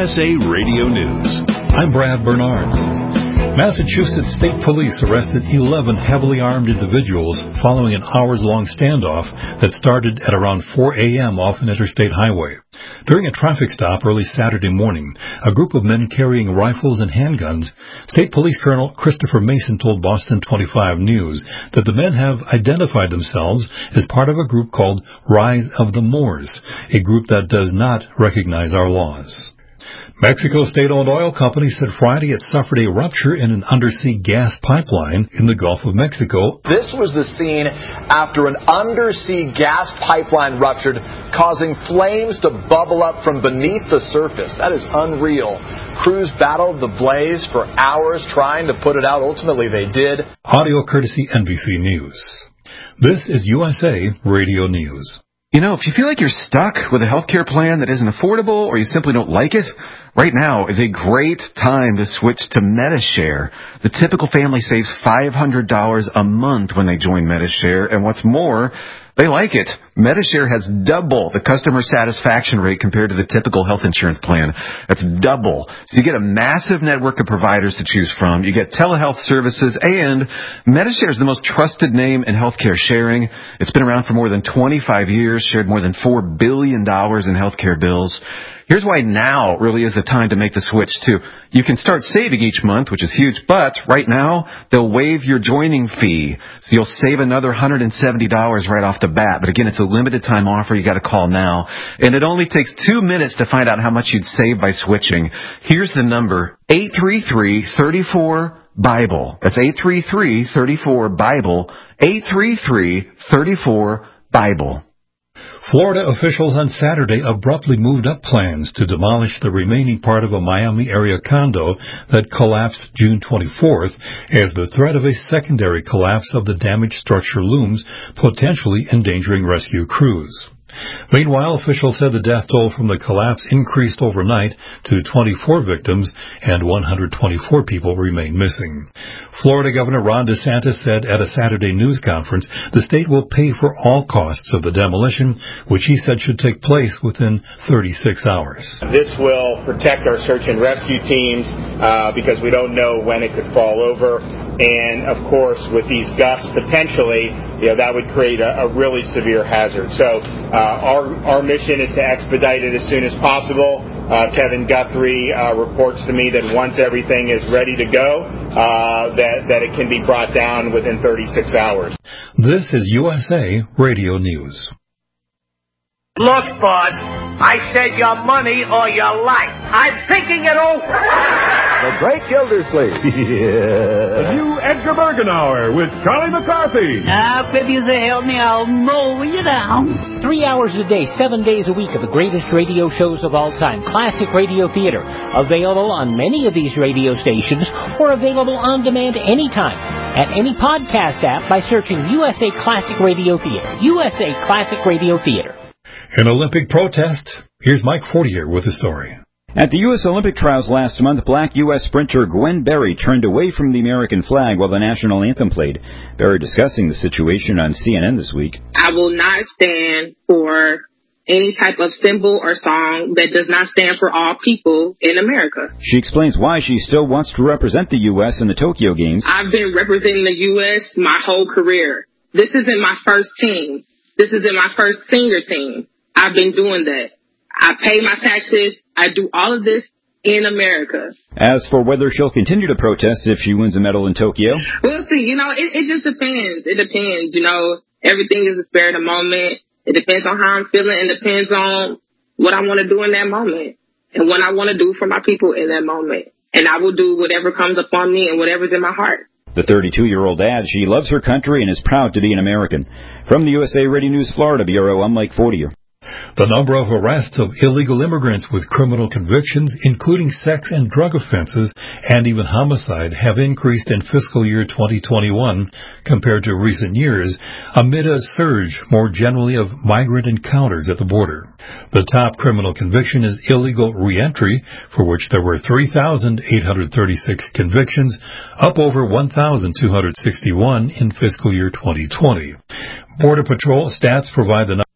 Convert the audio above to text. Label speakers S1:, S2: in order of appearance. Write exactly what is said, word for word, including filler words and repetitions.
S1: S A Radio News.
S2: I'm Brad Bernards. Massachusetts State Police arrested eleven heavily armed individuals following an hours-long standoff that started at around four a.m. off an interstate highway. During a traffic stop early Saturday morning, a group of men carrying rifles and handguns, State Police Colonel Christopher Mason told Boston twenty-five News that the men have identified themselves as part of a group called Rise of the Moors, a group that does not recognize our laws. Mexico state-owned oil company said Friday it suffered a rupture in an undersea gas pipeline in the Gulf of Mexico.
S3: This was the scene after an undersea gas pipeline ruptured, causing flames to bubble up from beneath the surface. That is unreal. Crews battled the blaze for hours trying to put it out. Ultimately, they did.
S2: Audio courtesy N B C News. This is U S A Radio News.
S4: You know, if you feel like you're stuck with a healthcare plan that isn't affordable or you simply don't like it, right now is a great time to switch to Medi-Share. The typical family saves five hundred dollars a month when they join Medi-Share, and what's more, they like it. Medi-Share has double the customer satisfaction rate compared to the typical health insurance plan. That's double. So you get a massive network of providers to choose from. You get telehealth services, and Medi-Share is the most trusted name in healthcare sharing. It's been around for more than twenty-five years, shared more than four billion dollars in healthcare bills. Here's why now really is the time to make the switch, too. You can start saving each month, which is huge, but right now, they'll waive your joining fee. So you'll save another one hundred seventy dollars right off the bat. But again, it's a limited time offer. You got to call now. And it only takes two minutes to find out how much you'd save by switching. Here's the number, eight three three, three four, BIBLE. That's eight three three, three four, BIBLE. eight three three, three four, BIBLE.
S2: Florida officials on Saturday abruptly moved up plans to demolish the remaining part of a Miami area condo that collapsed June twenty-fourth as the threat of a secondary collapse of the damaged structure looms, potentially endangering rescue crews. Meanwhile, officials said the death toll from the collapse increased overnight to twenty-four victims and one hundred twenty-four people remain missing. Florida Governor Ron DeSantis said at a Saturday news conference the state will pay for all costs of the demolition, which he said should take place within thirty-six hours.
S5: This will protect our search and rescue teams uh, because we don't know when it could fall over. And, of course, with these gusts potentially, you know, that would create a, a really severe hazard. So uh, our, our mission is to expedite it as soon as possible. Uh, Kevin Guthrie uh, reports to me that once everything is ready to go, uh, that, that it can be brought down within thirty-six hours.
S2: This is U S A Radio News.
S6: Look, bud, I said your money or your life. I'm thinking it over.
S7: The Great Gildersleeve.
S8: Yeah. The new Edgar Bergen Hour with Charlie McCarthy.
S9: Now, if you say help me, I'll mow you down.
S10: Three hours a day, seven days a week of the greatest radio shows of all time. Classic Radio Theater. Available on many of these radio stations or available on demand anytime at any podcast app by searching U S A Classic Radio Theater. U S A Classic Radio Theater.
S2: An Olympic protest. Here's Mike Fortier with the story.
S11: At the U S Olympic trials last month, black U S sprinter Gwen Berry turned away from the American flag while the national anthem played. Berry discussing the situation on C N N this week.
S12: I will not stand for any type of symbol or song that does not stand for all people in America.
S11: She explains why she still wants to represent the U S in the Tokyo Games.
S12: I've been representing the U S my whole career. This isn't my first team. This isn't my first senior team. I've been doing that. I pay my taxes. I do all of this in America.
S11: As for whether she'll continue to protest if she wins a medal in Tokyo,
S12: we'll see. You know, it, it just depends. It depends. You know, everything is a spare of the moment. It depends on how I'm feeling. It depends on what I want to do in that moment and what I want to do for my people in that moment. And I will do whatever comes upon me and whatever's in my heart.
S11: The thirty-two-year-old adds she loves her country and is proud to be an American. From the U S A Radio News Florida Bureau, I'm Mike Fortier.
S2: The number of arrests of illegal immigrants with criminal convictions, including sex and drug offenses and even homicide, have increased in fiscal year twenty twenty-one compared to recent years, amid a surge more generally of migrant encounters at the border. The top criminal conviction is illegal reentry, for which there were three thousand eight hundred thirty-six convictions, up over one thousand two hundred sixty-one in fiscal year twenty twenty. Border Patrol stats provide the